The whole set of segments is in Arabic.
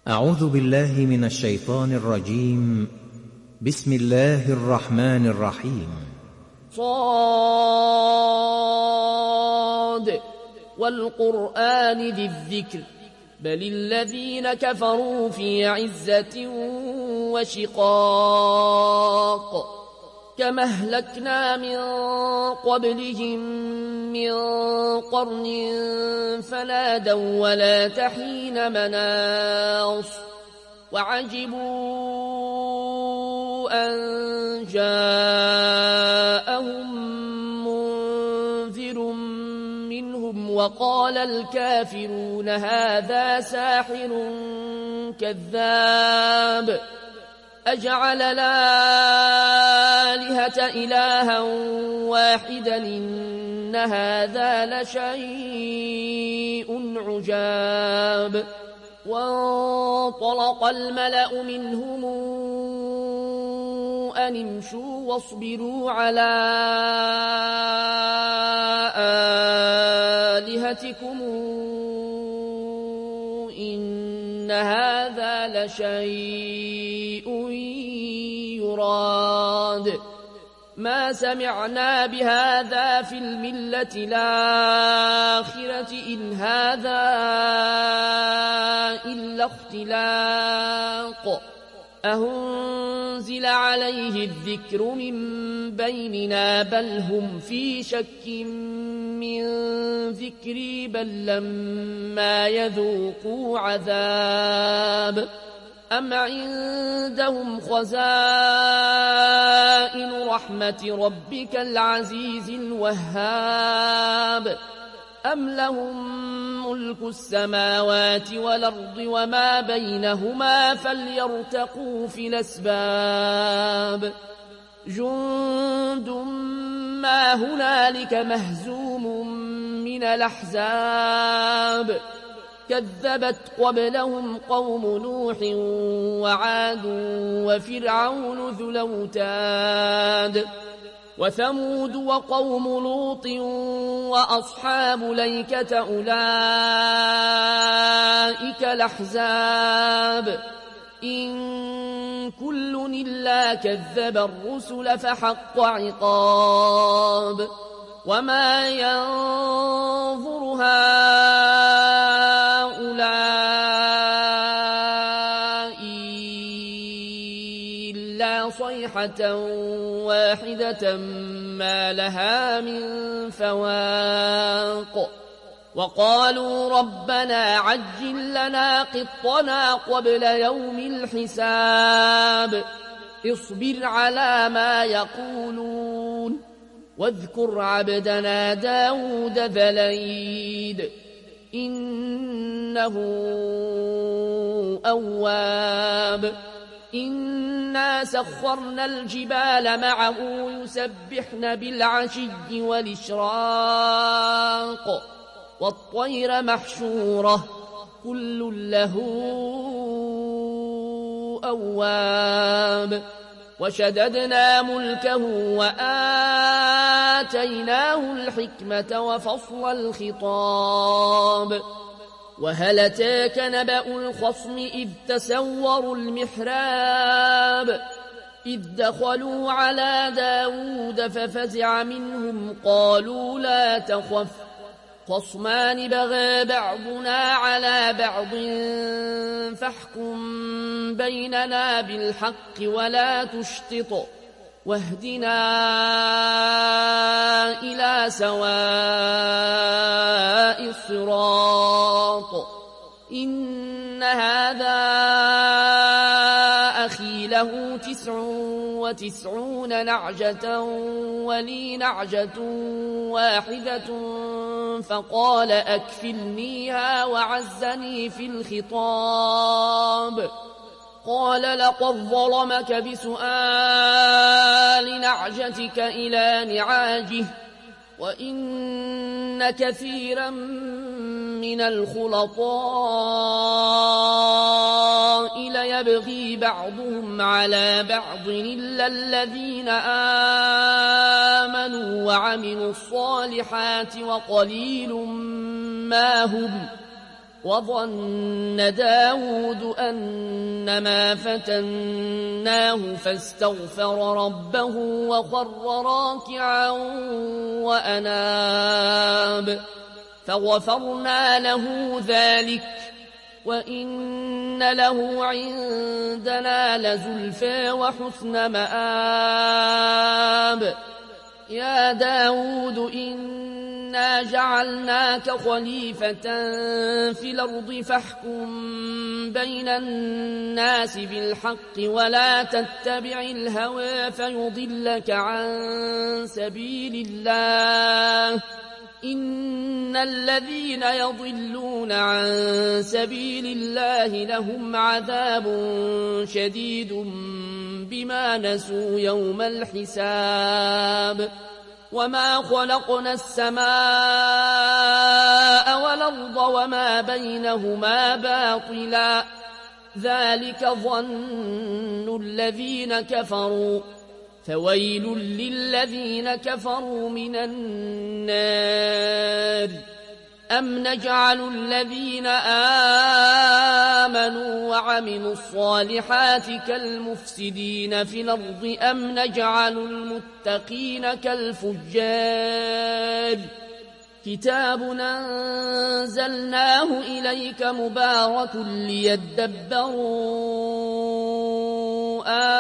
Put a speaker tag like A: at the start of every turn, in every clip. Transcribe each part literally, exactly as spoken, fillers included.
A: أعوذ بالله من الشيطان الرجيم. بسم الله الرحمن الرحيم.
B: صاد والقرآن ذي الذكر بل الذين كفروا في عزة وشقاق كما أهلكنا من قبلهم من قرن فنادوا ولا تحين مناص وعجبوا أن جاءهم منذر منهم وقال الكافرون هذا ساحر كذاب أجعل الآلهة إلها واحدا إن هذا لشيء عجاب وانطلق الملأ منهم أن امشوا واصبروا على آلهتكم إن هذا لشيء يراد ما سمعنا بهذا في الملة الآخرة إن هذا إلا اختلاق أهنزل عليه الذكر من بيننا بل هم في شك من ذكري بل لما يذوقوا عذاب أم عندهم خزائن رحمة ربك العزيز الوهاب أم لهم ملك السماوات والأرض وما بينهما فليرتقوا في الأسباب جند ما هنالك مهزوم من الأحزاب كذبت قبلهم قوم نوح وعاد وفرعون ذو الأوتاد وثمود وقوم لوط وأصحاب ليكة أولئك الأحزاب إن كل إلا كذب الرسل فحق عقاب وما ينظر هؤلاء إلا صيحة واحدة ما لها من فواق وقالوا ربنا عجل لنا قطنا قبل يوم الحساب اصبر على ما يقولون واذكر عبدنا داود ذا الأيد إنه أواب إنا سخرنا الجبال معه يسبحن بالعشي والإشراق والطير محشورة كل له أواب وشددنا ملكه وآتيناه الحكمة وفصل الخطاب وهل أتاك نبأ الخصم إذ تسوروا المحراب إذ دخلوا على داود ففزع منهم قالوا لا تخف خصمان بغى بعضنا على بعض فاحكم بيننا بالحق ولا تشطط واهدنا إلى سواء الصراط إن هذا أخي له تسع وتسعون نعجة ولي نعجة واحدة فقال أكفلنيها وعزني في الخطاب قال لقد ظلمك بسؤال نعجتك إلى نعاجه وإن كثيرا من الخلطاء ليبغي بعضهم على بعض إلا الذين آمنوا وعملوا الصالحات وقليل ما هم وظن داود أنما فتناه فاستغفر ربه وخر راكعا وأناب فغفرنا له ذلك وإن له عندنا لزلفى وحسن مآب يا داود إنا جعلناك خليفة في الأرض فاحكم بين الناس بالحق ولا تتبع الهوى فيضلك عن سبيل الله إن الذين يضلون عن سبيل الله لهم عذاب شديد بما نسوا يوم الحساب وما خلقنا السماء والأرض وما بينهما باطلا ذلك ظن الذين كفروا فويل للذين كفروا من النار أم نجعل الذين آمنوا وعملوا الصالحات كالمفسدين في الأرض أم نجعل المتقين كالفجار كتاب أنزلناه إليك مبارك ليدبروا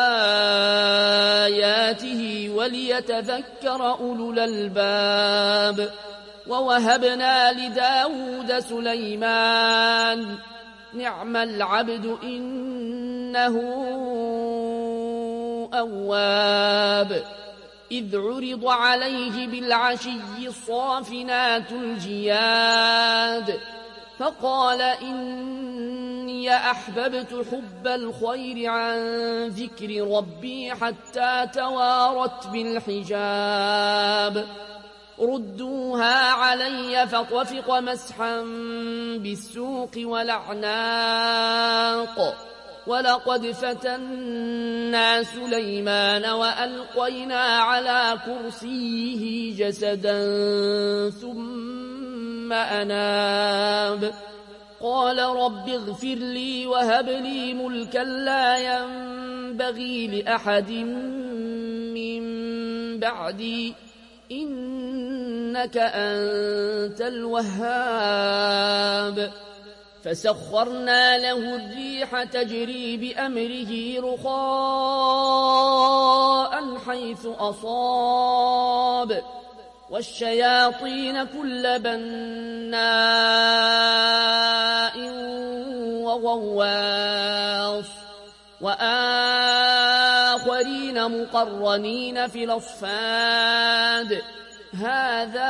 B: آياته وليتذكر أولو الألباب ووهبنا لداود سليمان نعم العبد إنه أواب إذ عرض عليه بالعشي الصافنات الجياد فقال إني أحببت حب الخير عن ذكر ربي حتى توارت بالحجاب ردوها علي فطفق مسحا بالسوق والأعناق ولقد فتنا سليمان وألقينا على كرسيه جسدا ثم أناب قال رب اغفر لي وهب لي ملكا لا ينبغي لأحد من بعدي إنك أنت الوهاب فسخرنا له الريح تجري بأمره رخاء حيث أصاب والشياطين كل بناء وغواص وآخرين مقرنين في الأصفاد هذا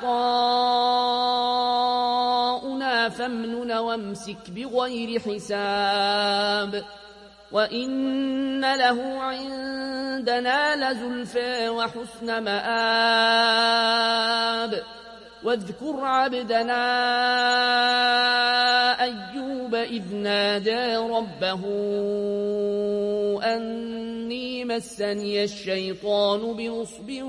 B: عطاؤنا فامنن وامسك بغير حساب وإن له عندنا لزلفى وحسن مآب واذكر عبدنا أيوب إذ نادى ربه أني مسني الشيطان بنصب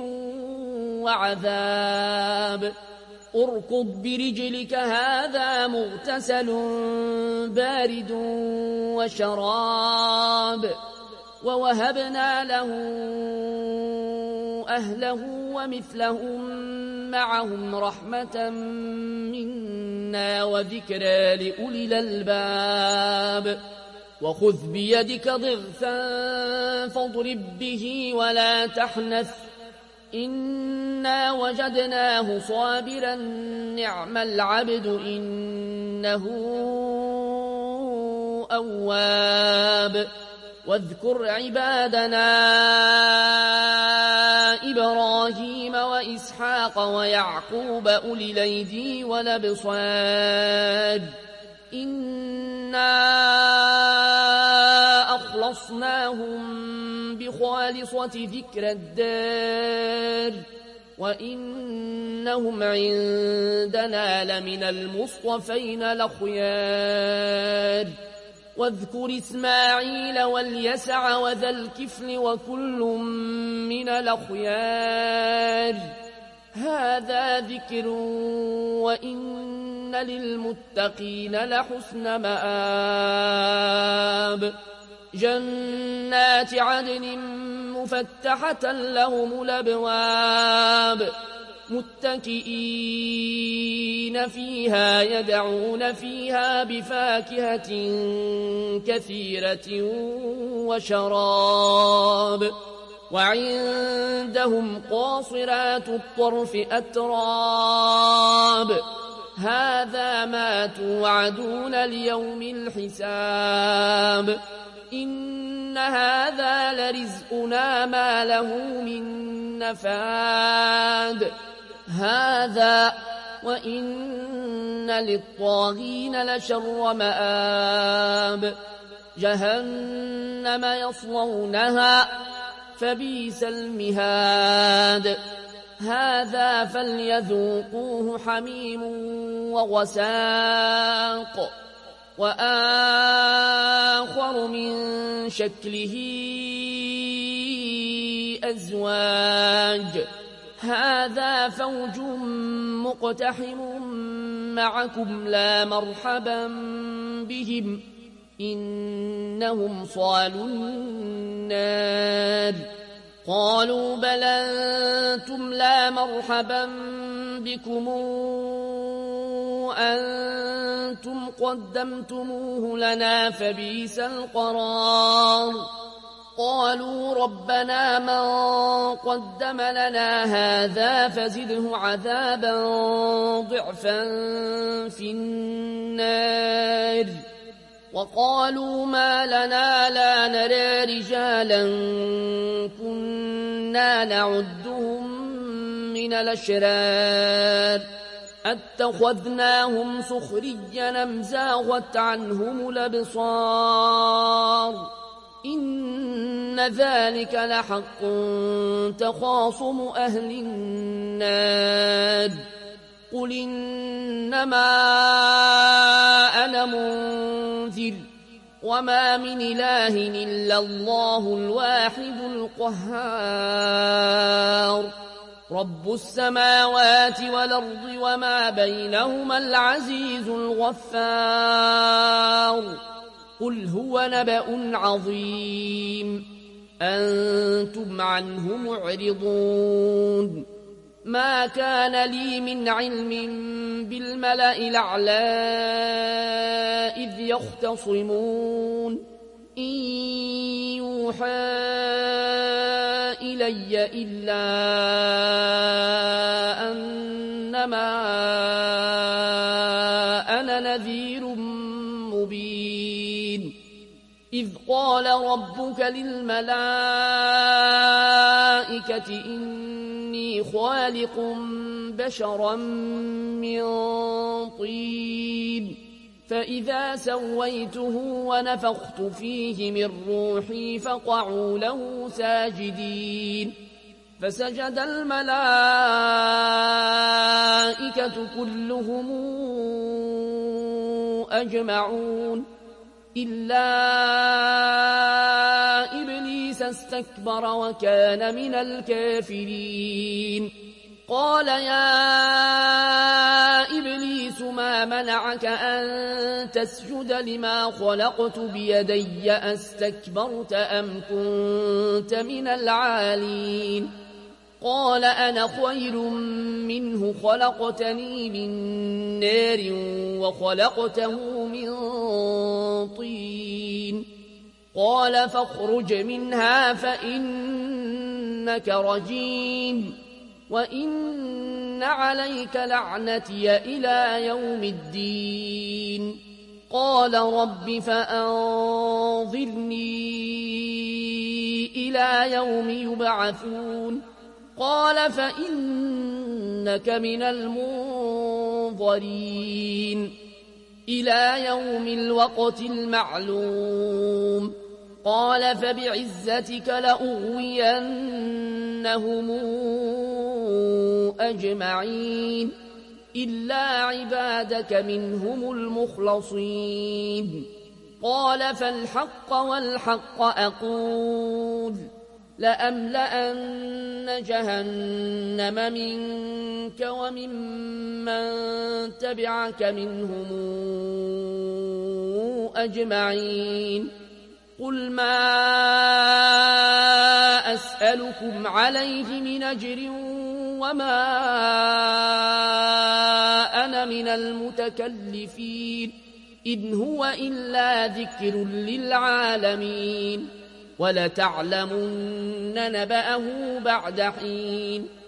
B: وعذاب اركض برجلك هذا مغتسل بارد وشراب ووهبنا له أهله ومثلهم معهم رحمة منا وذكرى لأولي الألباب وخذ بيدك ضغثا فاضرب به ولا تحنث إنا وجدناه صابرا نعم العبد إنه أواب واذكر عبادنا إبراهيم وإسحاق ويعقوب أولي الأيدي والأبصار إنا أخلصناهم بخالصة ذكر الدار وإنهم عندنا لمن المصطفين الأخيار واذكر إسماعيل واليسع وذا الكفل وكل من الأخيار هذا ذكر وإن إن للمتقين لحسن مآب جنات عدن مفتحة لهم الأبواب متكئين فيها يدعون فيها بفاكهة كثيرة وشراب وعندهم قاصرات الطرف أتراب هذا ما توعدون ليوم الحساب إن هذا لرزقنا ما له من نفاد هذا وإن للطاغين لشر مآب جهنم يصلونها فبئس المهاد هذا فليذوقوه حميم وغساق وآخر من شكله أزواج هذا فوج مقتحم معكم لا مرحبا بهم إنهم صالوا النار قالوا بل أنتم لا مرحبا بكم أنتم قدمتموه لنا فبئس القرار قالوا ربنا من قدم لنا هذا فزده عذابا ضعفا في النار وقالوا ما لنا لا نرى رجالا كنا نعدهم من الأشرار اتخذناهم سخريا أم زاغت عنهم الأبصار إن ذلك لحق تخاصم أهل النار قل إنما أنا منذر وما من إله إلا الله الواحد القهار رب السماوات والأرض وما بينهما العزيز الغفار قل هو نبأ عظيم أنتم عنه معرضون ما كان لي من علم بالملأ الأعلى إذ يختصمون إن يوحى إلي إلا أنما أنا نذير مبين إذ قال ربك للملائكة إني خالق بشرا من طين فإذا سويته ونفخت فيه من روحي فقعوا له ساجدين فسجد الملائكة كلهم أجمعون إلا إبليس استكبر وكان من الكافرين قال يا إبليس ما منعك أن تسجد لما خلقت بيدي أستكبرت أم كنت من العالين قال أنا خير منه خلقتني من نار وخلقته من طين قال فاخرج منها فإنك رجيم وإن عليك لعنتي إلى يوم الدين قال رب فأنظرني إلى يوم يبعثون قال فإنك من المنظرين إلى يوم الوقت المعلوم قال فبعزتك لأغوينهم أجمعين إلا عبادك منهم المخلصين قال فالحق والحق أقول لأملأن جهنم منك وممن تبعك منهم أجمعين قل ما أسألكم عليه من أجر وما أنا من المتكلفين إن هو إلا ذكر للعالمين ولتعلمن نبأه بعد حين